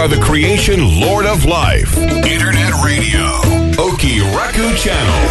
are the creation Lord of Life. Internet Radio. Oki Raku Channel.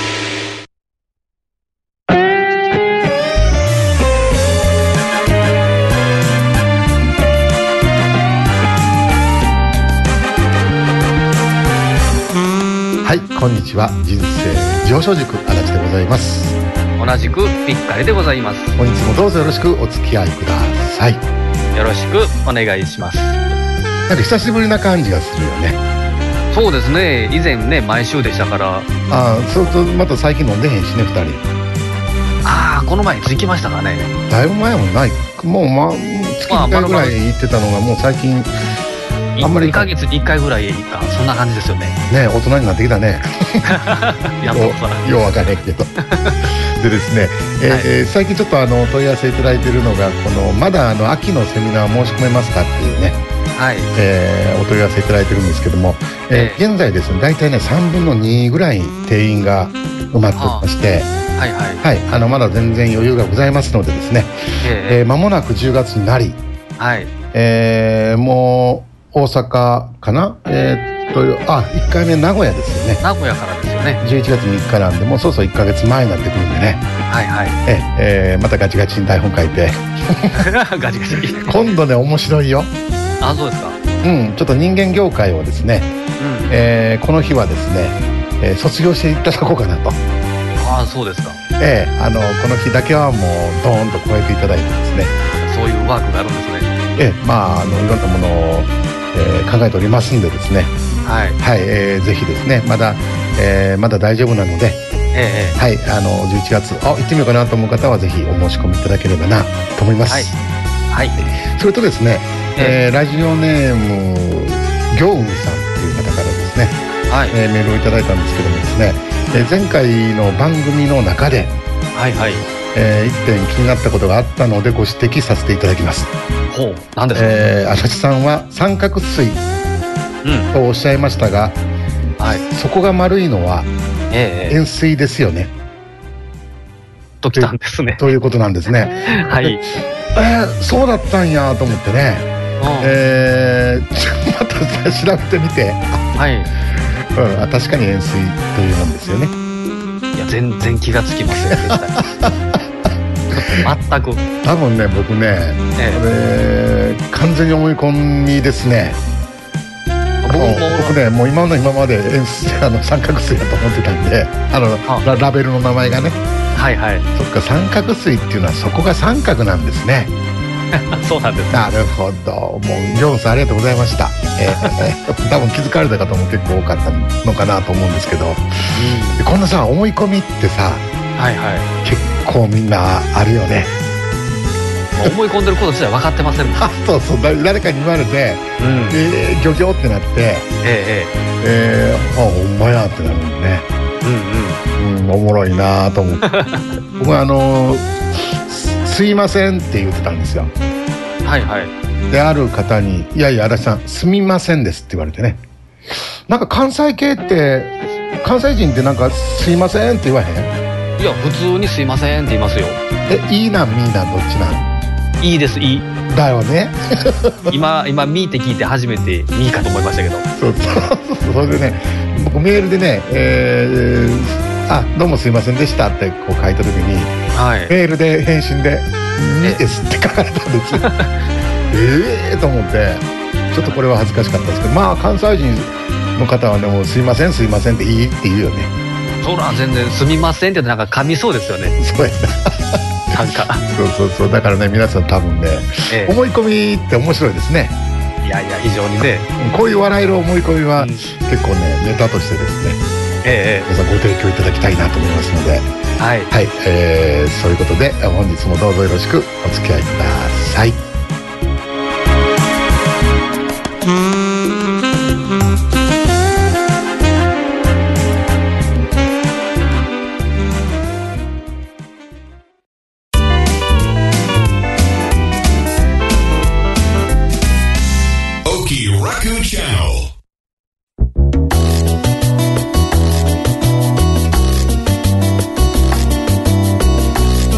はい、こんにちは。人生上昇塾足立でございます。 同じくピッカリでございます。 本日もどうぞよろしくお付き合いください。 よろしくお願いします。 なんか久しぶりな感じがするよね。 そうですね。以前ね毎週でしたから。 ああ、そうするとまた最近飲んでへんしね、2人。 ああ、この前行きましたかね。 だいぶ前もない。もう月1回ぐらい行ってたのがもう最近あんまり 2ヶ月に1回ぐらいか、そんな感じですよね。 ね、大人になってきたね。 やっぱよう分からへんけど。でですね、最近ちょっと問い合わせいただいているのが、このまだ秋のセミナー申し込めますかっていうね、はい、お問い合わせいただいてるんですけども、現在ですね、大体ね3分の2ぐらい定員が埋まっておりまして、はいはいはい、まだ全然余裕がございますのでですね、間もなく10月になり、はい、もう大阪かな、1回目名古屋ですよね。 名古屋からですよね。 11月3日なんで、もうそろそろ1ヶ月前になってくるんでね。はいはい。またガチガチに台本書いて。 ガチガチ。 今度ね、面白いよ。 あ、そうですか。 うん、ちょっと人間業界をですね、この日はですね、卒業していただこうかなと。 ああ、そうですか。 この日だけはもうドーンと超えていただいてですね。 そういうワークがあるんですね。 いろんなものを考えておりますんでですね、はい、はい、ぜひですね、まだ大丈夫なので、はい、11月行ってみようかなと思う方はぜひお申し込みいただければなと思います。はい、はい、それとですね、ラジオネーム行雲さんっていう方からですね、はい、メールをいただいたんですけどもですね、前回の番組の中で、はいはい、1点気になったことがあったのでご指摘させていただきます。 ほう、何ですか。 足立さんは三角錐とおっしゃいましたが、はい、そこが丸いのは円錐ですよね、 ときたんですね。 ということなんですね。はい。そうだったんやと思ってね、また調べてみて、はい、確かに円錐というもんですよね。 いや、全然気がつきませんでした。全く。 多分ね、僕ね、完全に思い込みですね。僕ね、もう今まで三角錐だと思ってたんで、ラベルの名前がね。はいはい。そっか、三角錐っていうのはそこが三角なんですね。 そうなんです。 なるほど。もうジョンさんありがとうございました。多分気づかれた方も結構多かったのかなと思うんですけど、こんなさ、思い込みってさ、はいはい、結構みんなあるよね。 思い込んでること自体分かってませんもん。 そうそう、誰かに言われて、ギョギョってなって、ほんまやってなるんでね。おもろいなと思って。僕はすいませんって言ってたんですよ。はいはい。で、ある方に、いやいや、足立さん、すみませんですって言われてね。なんか関西系って、関西人ってなんかすいませんって言わへん？ いや、普通にすいませんって言いますよ。 いいなんみーなんどっちなん？ いいです、いい。 だよね。 今みーって聞いて初めてみーかと思いましたけど。そうそれでね、僕メールでね、どうもすいませんでしたってこう書いた時に、はい、メールで返信で「みです」って書かれたんですよ。と思って、ちょっとこれは恥ずかしかったですけど、まあ関西人の方はね、もうすいませんっていいって言うよね。 そら全然すみませんってなんか噛みそうですよね。 そうやな。なんかそうだからね、皆さん多分ね、思い込みって面白いですね。 いやいや、非常にね、 こういう笑える思い込みは結構ね、ネタとしてですね、皆さんご提供いただきたいなと思いますので、はい、はい、そういうことで本日もどうぞよろしくお付き合いください。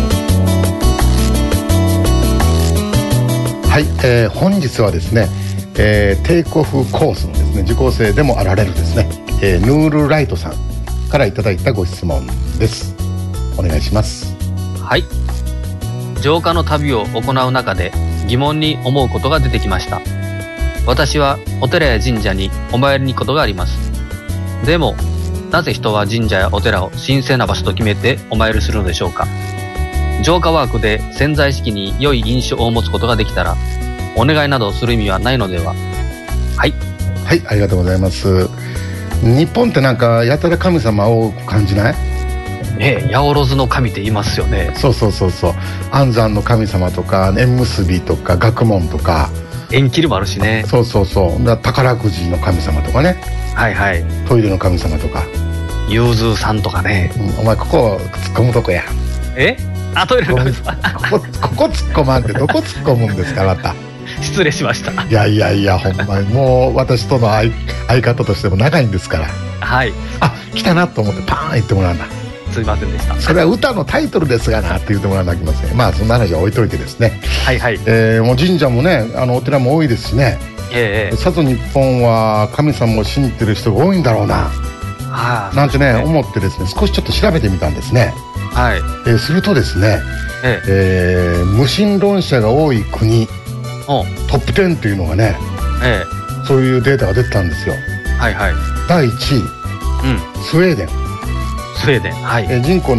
はい、本日はですね、 テイクオフコースのですね受講生でもあられるですね、ヌールライトさんからいただいたご質問です。お願いします。 はい。浄化の旅を行う中で疑問に思うことが出てきました。私はお寺や神社にお参りに行くことがあります。でもなぜ人は神社やお寺を神聖な場所と決めてお参りするのでしょうか。浄化ワークで潜在意識に良い印象を持つことができたらお願いなどをする意味はないのでは。はいはい、ありがとうございます。日本ってなんかやたら神様を感じない？ ねえ、八百万の神って言いますよね。 そう安産の神様とか縁結びとか学問とか縁切りもあるしね。 そうだ宝くじの神様とかね。 はいはい。 トイレの神様とか融通さんとかね、 お前ここ突っ込むとこや。 トイレの神様ここ突っ込まんってどこ突っ込むんですかまた。 失礼しました。 いやほんまにもう私との相方としても長いんですから。 はい。 来たなと思ってパーン言ってもらうんだ。 すいませんでした。それは歌のタイトルですがなって言ってもらわなきゃいけません。まあそんな話は置いといてですね。 はいはい。 もう神社もねお寺も多いですしね。さぞ日本は神様を信じてる人が多いんだろうな、なんてね思ってですね少しちょっと調べてみたんですね。 はい。 するとですね、無神論者が多い国トップ10っていうのがね、そういうデータが出てたんですよ。 はいはい。 第1位、スウェーデン。 はい。 人口の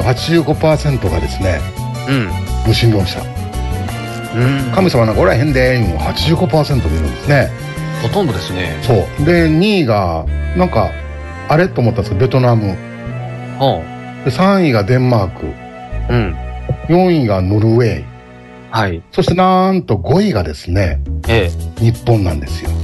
85% がですね、無神論者。神様なんかおらへんでーの 85% もいるんですね。 ほとんどですね。 そうで2位がなんかあれと思ったんですけどベトナム、で3位がデンマーク、4位がノルウェー、 はい、 そしてなんと5位がですね、日本なんですよ。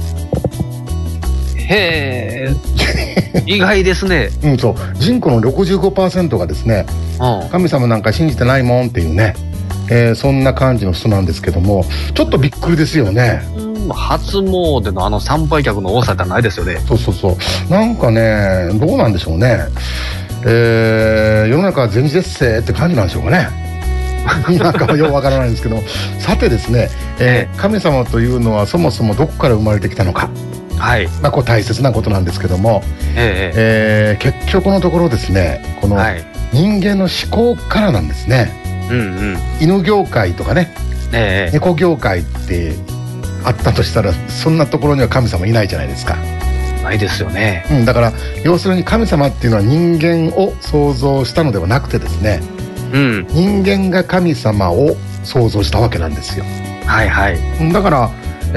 へえ意外ですね。 そう人口の 65% がですね、神様なんか信じてないもんっていうね、そんな感じの人なんですけども、ちょっとびっくりですよね。 初詣の参拝客の多さじゃないですよね。 そうなんかねどうなんでしょうね。世の中は全時絶世って感じなんでしょうかね。なんかようわからないんですけどさてですね、神様というのはそもそもどこから生まれてきたのか、こう大切なことなんですけども、結局のところですねこの人間の思考からなんですね。犬業界とかね、猫業界ってあったとしたらそんなところには神様いないじゃないですか。 ないですよね。 だから要するに神様っていうのは人間を創造したのではなくてですね、人間が神様を創造したわけなんですよ。だから、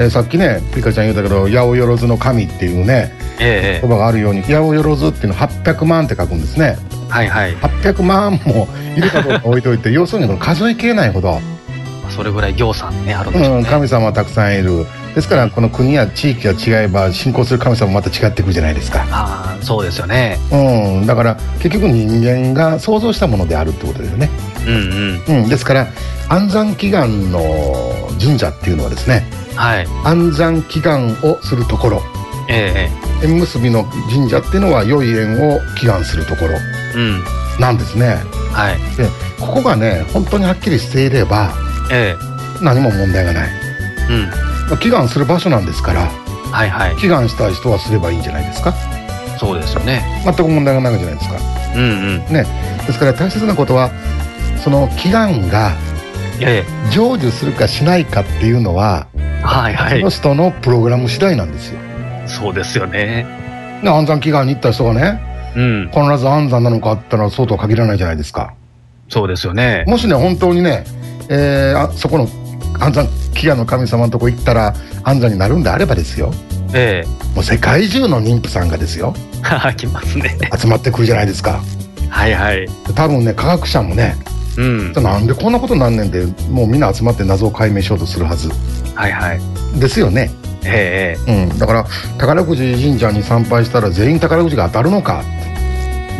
さっきねピカちゃん言ったけど八百万の神っていうね、言葉があるように八百万っていうのは800万って書くんですね。800万もいるかどうか置いといて要するに数えきれないほどそれぐらい行さんねあるんでしょうね。 神様はたくさんいる。ですからこの国や地域が違えば信仰する神様もまた違ってくるじゃないですか。 そうですよね。 だから結局人間が創造したものであるってことですよね。ですから安産祈願の神社っていうのはですね、安産祈願をするところ、縁結びの神社っていうのは良い縁を祈願するところなんですね。でここがね本当にはっきりしていれば、何も問題がない。祈願する場所なんですから、祈願したい人はすればいいんじゃないですか。 そうですよね。 全く問題がないじゃないですか。ですから大切なことはその祈願が成就するかしないかっていうのは、その人のプログラム次第なんですよ。 そうですよね。 安産祈願に行った人がね、必ず安産なのかって言ったらそうとは限らないじゃないですか。 そうですよね。 もしね本当にね、そこの安産祈願の神様のとこ行ったら安産になるんであればですよ、もう世界中の妊婦さんがですよ来ますね。 集まってくるじゃないですか。多分ね科学者もね、なんでこんなことになんねんでもうみんな集まって謎を解明しようとするはずですよね。だから宝くじ神社に参拝したら全員宝くじが当たるのかって、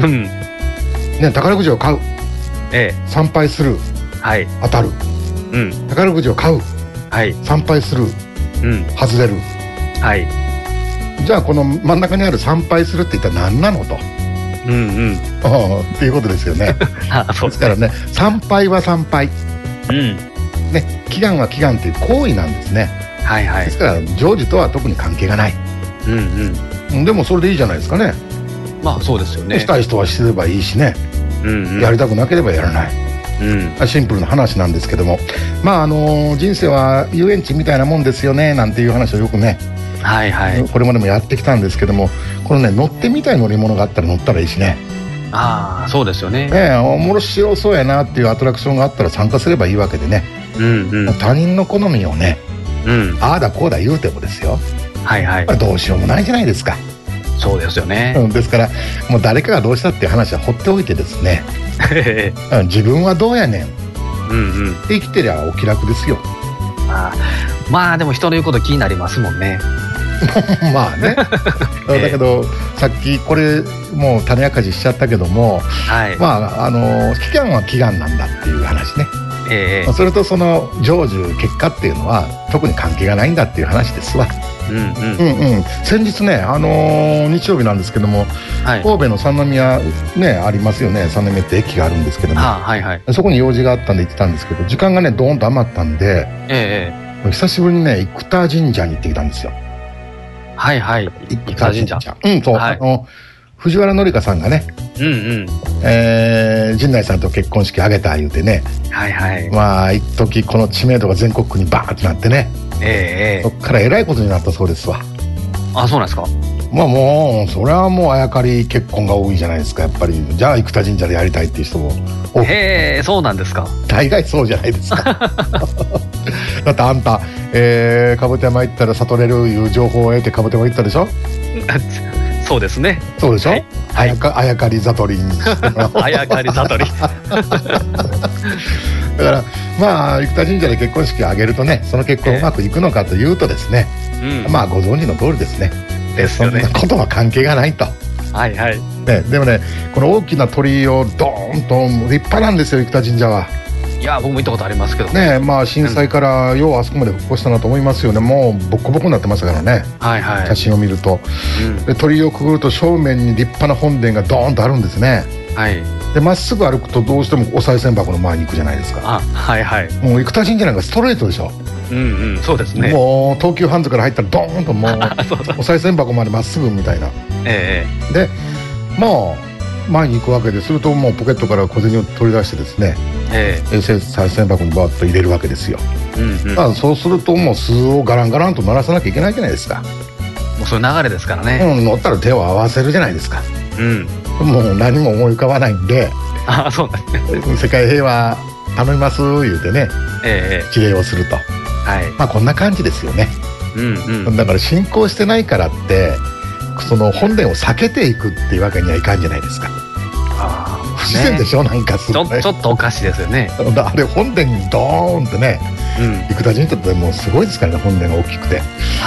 宝くじを買う、参拝する、当たる、宝くじを買う、参拝する、外れる、じゃあこの真ん中にある参拝するって一体何なのと、っていうことですよね。ですからね参拝は参拝、祈願は祈願っていう行為なんですね。 はいはい。 ですから成就とは特に関係がない。でもそれでいいじゃないですかね。 まあそうですよね。 したい人はすればいいしね、やりたくなければやらない、シンプルな話なんですけども、まあ人生は遊園地みたいなもんですよねなんていう話をよくね、これまでもやってきたんですけども、このね、乗ってみたい乗り物があったら乗ったらいいしね。 そうですよね。 面白そうやなっていうアトラクションがあったら参加すればいいわけでね、他人の好みをね、ああだこうだ言うてもですよ、どうしようもないじゃないですか。 そうですよね。 ですからもう誰かがどうしたっていう話は放っておいてですね自分はどうやねん、生きてりゃお気楽ですよ。 まあでも人の言うこと気になりますもんねまあねだけどさっきこれもう種明かししちゃったけども、まあ期間は期間なんだっていう話ね。それとその成就結果っていうのは特に関係がないんだっていう話ですわ。先日ね、日曜日なんですけども、神戸の三宮ねありますよね。三宮って駅があるんですけども、そこに用事があったんで行ってたんですけど、時間がねドーンと余ったんで、久しぶりにね生田神社に行ってきたんですよ。生田神社。そう、藤原紀香さんがね、陣内さんと結婚式挙げた言うてね、まあ一時この知名度が全国区にバーンってなってね、そっからえらいことになったそうですわ。 そうなんですか。 まあもうそれはもうあやかり結婚が多いじゃないですか、やっぱり。じゃあ生田神社でやりたいっていう人も多くて。 そうなんですか。 大概そうじゃないですかだってあんた、兜山行ったら悟れるいう情報を得て兜山行ったでしょそうですね。 そうでしょ、あやかり悟りにあやかり悟りだからまあ生田神社で結婚式を挙げるとね、その結婚うまくいくのかというとですね、まあご存知の通りですね。そんなことは関係がないと。でもね、この大きな鳥居をドーンと立派なんですよ、生田神社は。 いや僕も行ったことありますけどね。まあ震災からようあそこまで復興したなと思いますよね。もうボッコボコになってましたからね、写真を見ると。で鳥居をくぐると正面に立派な本殿がドーンとあるんですね。でまっすぐ歩くとどうしてもお賽銭箱の前に行くじゃないですか。もう生田神社なんかストレートでしょ。 そうですね。 もう東急ハンズから入ったらドーンともうお賽銭箱までまっすぐみたいな。でまあ前に行くわけですると、もうポケットから小銭を取り出してですね、賽銭箱にバーッと入れるわけですよ。そうするともう鈴をガランガランと鳴らさなきゃいけないじゃないですか。 もうそういう流れですからね。 乗ったら手を合わせるじゃないですか。もう何も思い浮かばないんで、 そうなんですね。 世界平和頼みます言うてね、礼をすると。まあこんな感じですよね。だから信仰してないからってその本殿を避けていくっていうわけにはいかんじゃないですか。不自然でしょ、なんかすごいちょっとおかしいですよね。 あれ本殿にドーンってね、生田神社ってもうすごいですからね、本殿が大きくて。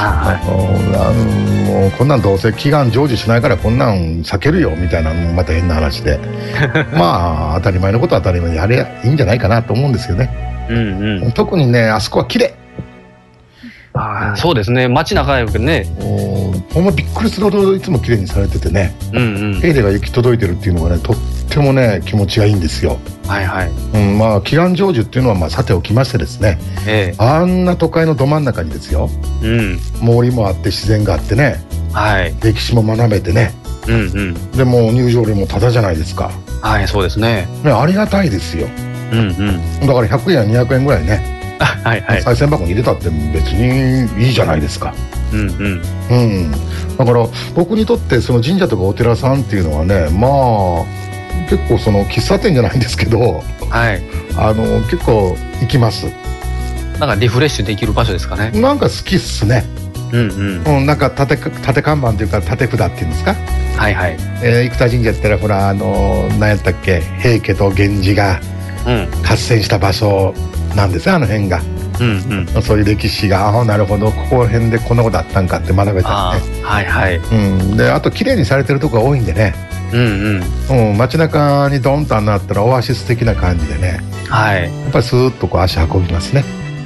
もうこんなんどうせ祈願成就しないからこんなん避けるよみたいな、また変な話でまあ当たり前のことは当たり前にやればいいんじゃないかなと思うんですけどね。特にねあそこは綺麗。 そうですね。街中やけどね、 ほんまびっくりするほどいつも綺麗にされててね、手入れが行き届いてるっていうのがね、とってもね気持ちがいいんですよ。まあ祈願成就っていうのはまあさておきましてですね、あんな都会のど真ん中にですよ、森もあって自然があってね、歴史も学べてね、でも入場料もタダじゃないですか。 そうですね。 ありがたいですよ。だから100円や200円ぐらいね、賽銭箱に入れたって別にいいじゃないですか。だから僕にとってその神社とかお寺さんっていうのはね、まあ結構その喫茶店じゃないんですけど、結構行きます。 なんかリフレッシュできる場所ですかね。 なんか好きっすね。なんか立て看板というか立て札っていうんですか。生田神社って言ったらほら何やったっけ、平家と源氏が合戦した場所なんですよ、あの辺が。そういう歴史が、なるほどここら辺でこんなことあったんかって学べたりね。であと綺麗にされてるとこが多いんでね、街中にドンとあったらオアシス的な感じでね、やっぱりスーッとこう足運びますね。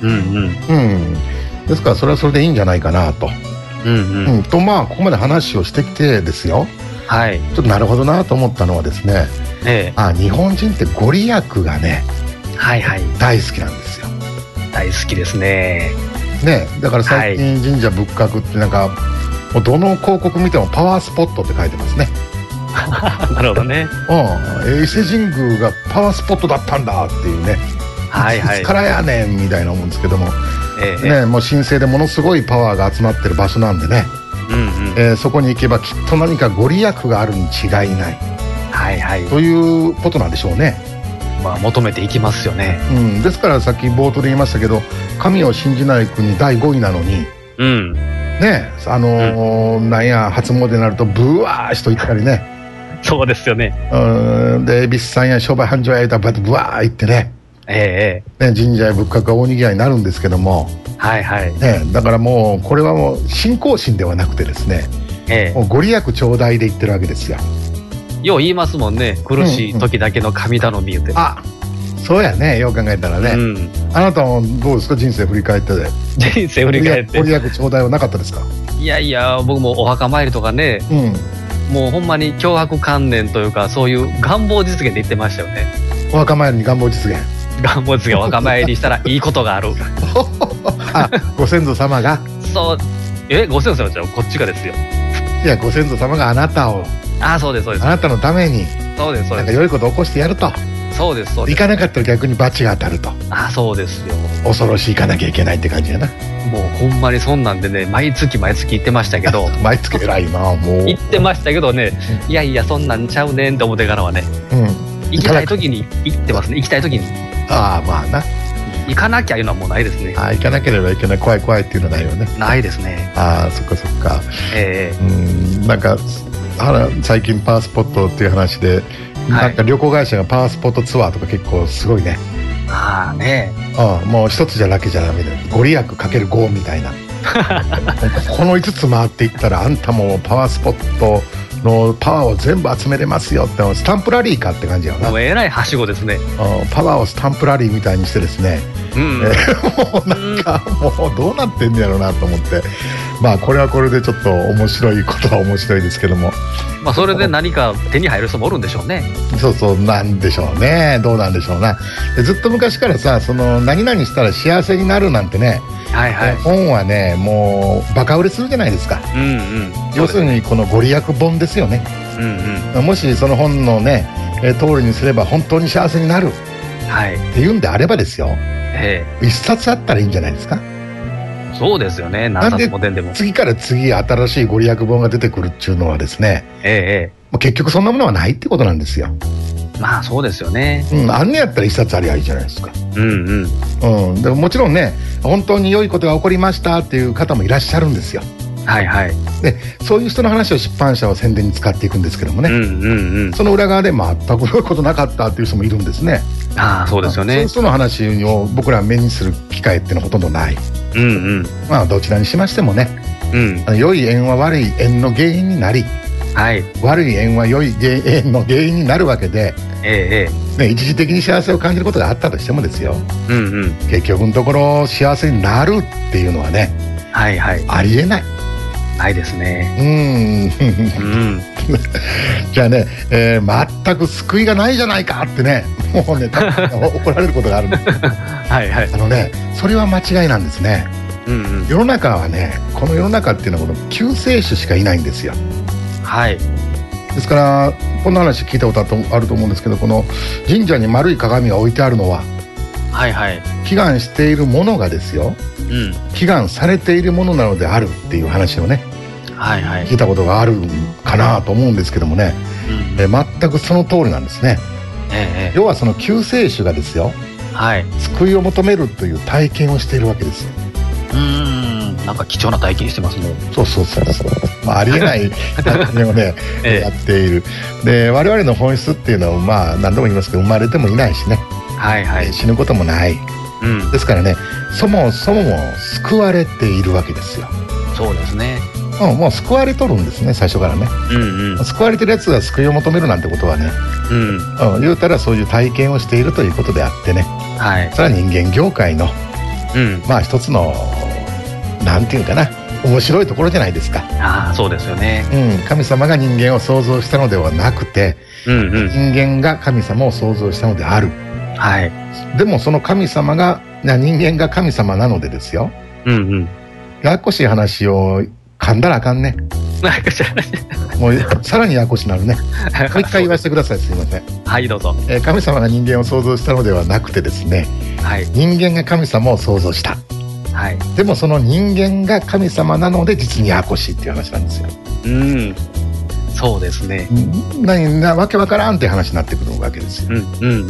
ですからそれはそれでいいんじゃないかなと。とまあここまで話をしてきてですよ、ちょっとなるほどなと思ったのはですね、日本人ってご利益がね大好きなんですよ。 大好きですね。 ね、だから最近神社仏閣ってなんか、もうどの広告見てもパワースポットって書いてますね。 なるほどね。 伊勢神宮がパワースポットだったんだっていうね、 はいはい、 いつからやねんみたいな思うんですけども、ね、もう神聖でものすごいパワーが集まってる場所なんでね、そこに行けばきっと何かご利益があるに違いない、はいはい、ということなんでしょうね。 まあ、求めていきますよね、 ですからさっき冒頭で言いましたけど、神を信じない国第5位なのに、ね、なんや初詣になるとブワーしと行ったりね。 そうですよね。 で恵比寿さんや商売繁盛や言うたらブワー行ってね、ね、神社や仏閣が大にぎわいになるんですけども、はいはいね、だからもうこれはもう信仰心ではなくてですね、もうご利益頂戴で言ってるわけですよ。 よう言いますもんね、苦しい時だけの神頼み言って、 あ、そうやね、よう考えたらね、あなたもどうですか、人生振り返ってで。 人生振り返ってご利益頂戴はなかったですか？ いやいや、僕もお墓参りとかね、もうほんまに強迫観念というか、そういう願望実現で言ってましたよね。 お墓参りに願望実現、 願望実現、お墓参りしたらいいことがある。 あ、ご先祖様がそう、ご先祖様じゃこっちがですよ。 いや、ご先祖様があなたを、 そうですそうです、 あなたのために、 そうですそうです、 なんか良いことを起こしてやると。 そうですそうです。 行かなかったら逆に罰が当たると。 そうですよ。 恐ろしい、行かなきゃいけないって感じやな。 もうほんまにそんなんでね、毎月毎月行ってましたけど毎月偉いな、もう行ってましたけどね、いやいやそんなんちゃうねんって思ってからはね、行きたい時に行ってますね。行きたい時に、まあな、行かなきゃいうのはもうないですね。 行かなければいけない、怖い怖いっていうのはないよね。 ないですね。 そっかそっか。なんか最近パワースポットっていう話で、なんか旅行会社がパワースポットツアーとか結構すごいね。もう一つじゃだけじゃダメだよ。ご利益かける5みたいな。この5つ回っていったらあんたもパワースポットのパワーを全部集めれますよって、スタンプラリーかって感じやな。 もうえらいはしごですね。 パワーをスタンプラリーみたいにしてですね、もうなんかもうどうなってんやろうなと思って、まあこれはこれでちょっと面白いことは面白いですけども、 まあそれで何か手に入る人もおるんでしょうね。 そうなんでしょうね。どうなんでしょうな。ずっと昔からさ、その何々したら幸せになるなんてね、本はねもうバカ売れするじゃないですか。要するにこのご利益本ですよね。もしその本のね通りにすれば本当に幸せになるっていうんであればですよ、一冊あったらいいんじゃないですか。 そうですよね。何冊も出んでも次から次新しいご利益本が出てくるっていうのはですね、もう結局そんなものはないってことなんですよ。 まあそうですよね。 あんねやったら一冊ありゃいいじゃないですか。でももちろんね、本当に良いことが起こりましたっていう方もいらっしゃるんですよ。でそういう人の話を出版社は宣伝に使っていくんですけどもね、その裏側で全く良いことなかったっていう人もいるんですね。 そうですよね。 そういう人の話を僕ら目にする機会っていうのはほとんどない。まあどちらにしましてもね、良い縁は悪い縁の原因になり、悪い縁は良い縁の原因になるわけで、一時的に幸せを感じることがあったとしてもですよ、結局のところ幸せになるっていうのはね、ありえない。 ないですね。 じゃあね、全く救いがないじゃないかってね、もうね怒られることがあるんです。それは間違いなんですね。世の中はね、この世の中っていうのはこの救世主しかいないんですよ。ですからこんな話聞いたことあると思うんですけど、この神社に丸い鏡が置いてあるのは、祈願しているものがですよ、祈願されているものなのであるっていう話をね、聞いたことがあるかなと思うんですけどもね、全くその通りなんですね。要はその救世主がですよ、救いを求めるという体験をしているわけですよ。 なんか貴重な体験してますね。 ありえない体験をねやっている。で我々の本質っていうのはまあ何度も言いますけど、生まれてもいないしね、死ぬこともない、ですからね、そもそも救われているわけですよ。 そうですね。 もう救われとるんですね、最初からね。救われてるやつが救いを求めるなんてことはね、言うたらそういう体験をしているということであってね、それは人間業界の、まあ一つのなんていうかな、面白いところじゃないですか。 そうですよね。 神様が人間を創造したのではなくて、人間が神様を創造したのである。でもその神様が人間が神様なのでですよ、 うんうん。 ややこしい話を噛んだらあかんね。 ややこしい話。 もうさらにややこしになるね。もう一回言わせてください。すいません。 はい、どうぞ。 神様が人間を創造したのではなくてですね、 はい、 人間が神様を創造した。 はい、 でもその人間が神様なので実にややこしいっていう話なんですよ。 そうですね。 わけわからんって話になってくるわけですよ。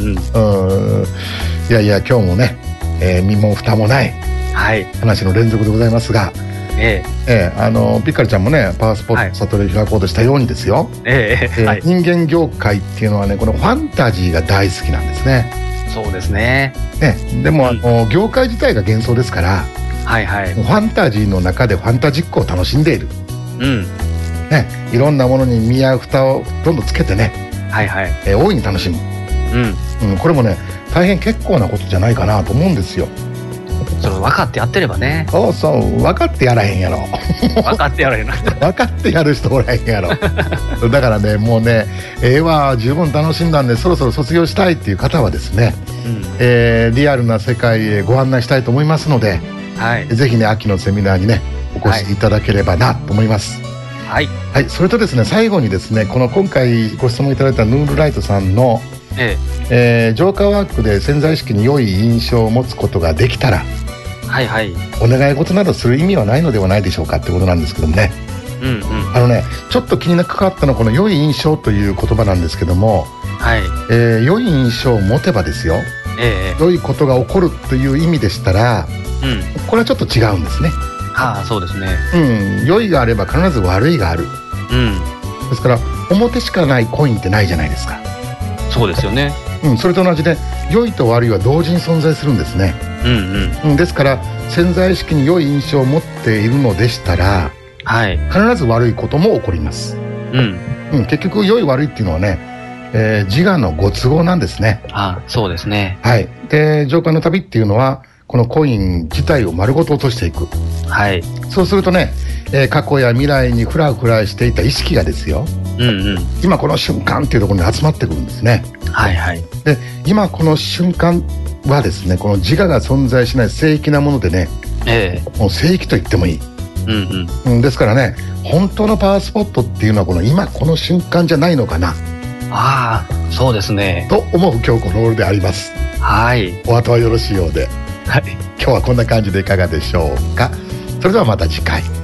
いやいや今日もね、身も蓋もない話の連続でございますが、ピッカルちゃんもねパワースポット悟りを開こうとしたようにですよ、人間業界っていうのはねこのファンタジーが大好きなんですね。 そうですね。 でも業界自体が幻想ですから、ファンタジーの中でファンタジックを楽しんでいる。いろんなものに身や蓋をどんどんつけてね、大いに楽しむ。これもね大変結構なことじゃないかなと思うんですよ。 それ分かってやってればね。 そうそう分かってやらへんやろ。 分かってやらへんな。 分かってやる人おらへんやろ。だからねもうねは十分楽しんだんでそろそろ卒業したいっていう方はですね、リアルな世界へご案内したいと思いますので、ぜひね秋のセミナーにねお越しいただければなと思います。それとですね最後にですね今回ご質問いただいたヌールライトさんの浄化ワークで潜在意識に良い印象を持つことができたら、お願い事などする意味はないのではないでしょうかってことなんですけどもね、ちょっと気になかかったのはこの良い印象という言葉なんですけども、良い印象を持てばですよ、良いことが起こるという意味でしたら、これはちょっと違うんですね。 そうですね。 良いがあれば必ず悪いがある。ですから表しかないコインってないじゃないですか。 そうですよね。 それと同じで良いと悪いは同時に存在するんですね。ですから潜在意識に良い印象を持っているのでしたら、必ず悪いことも起こります。結局良い悪いっていうのはね、自我のご都合なんですね。 そうですね。 で浄化の旅っていうのはこのコイン自体を丸ごと落としていく。そうするとね、過去や未来にフラフラしていた意識がですよ、今この瞬間っていうところに集まってくるんですね。で今この瞬間はですねこの自我が存在しない聖域なものでね、もう聖域と言ってもいい。ですからね本当のパワースポットっていうのはこの今この瞬間じゃないのかな。 そうですねと思う今日この頃であります。お後はよろしいようで、今日はこんな感じでいかがでしょうか。それではまた次回。